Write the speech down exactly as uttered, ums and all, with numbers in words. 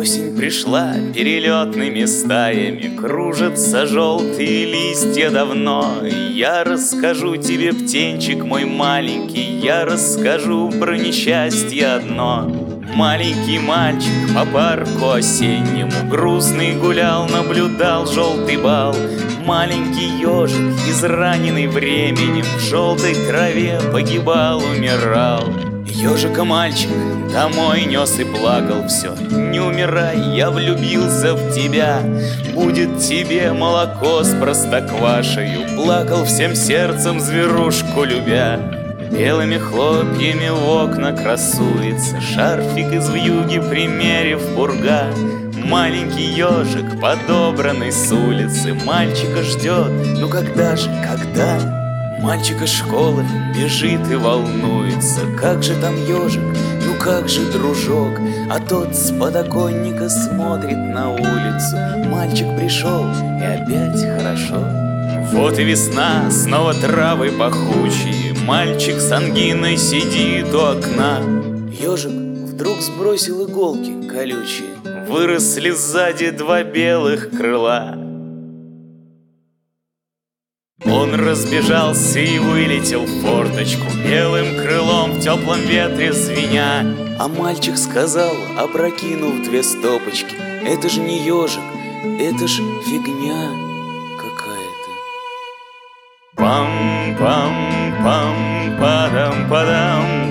Осень пришла перелетными стаями, кружатся желтые листья давно. Я расскажу тебе, птенчик мой маленький, я расскажу про несчастье одно. Маленький мальчик по парку осеннему грустный гулял, наблюдал желтый бал. Маленький ежик, израненный временем, в желтой траве погибал, умирал. Ежика мальчик домой нес и плакал все: не умирай, я влюбился в тебя, будет тебе молоко с простоквашею. Плакал всем сердцем, зверушку любя. Белыми хлопьями в окна красуется, шарфик из вьюги примерив пурга. Маленький ежик, подобранный с улицы, мальчика ждет, ну когда же, когда? Мальчик из школы бежит и волнуется: как же там ежик, ну как же дружок? А тот с подоконника смотрит на улицу. Мальчик пришел, и опять хорошо. Вот и весна, снова травы пахучие, мальчик с ангиной сидит у окна. Ежик вдруг сбросил иголки колючие, выросли сзади два белых крыла. Он разбежался и вылетел в форточку, белым крылом в теплом ветре звеня. А мальчик сказал, опрокинув две стопочки: это же не ежик, это ж фигня какая-то. Пам-пам-пам-падам-падам.